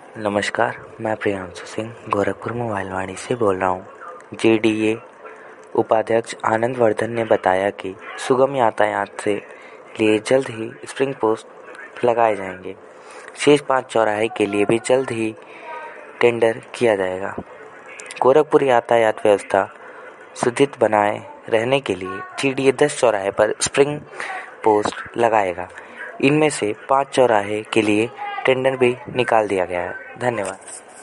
नमस्कार, मैं प्रियांशु सिंह गोरखपुर मोबाइल वाणी से बोल रहा हूँ। जेडीए उपाध्यक्ष आनंद वर्धन ने बताया कि सुगम यातायात से लिए जल्द ही स्प्रिंग पोस्ट लगाए जाएंगे। शेष 5 चौराहे के लिए भी जल्द ही टेंडर किया जाएगा। गोरखपुर यातायात व्यवस्था सुदृढ़ बनाए रहने के लिए जेडीए 10 चौराहे पर स्प्रिंग पोस्ट लगाएगा। इनमें से 5 चौराहे के लिए टेंडर भी निकाल दिया गया है। धन्यवाद।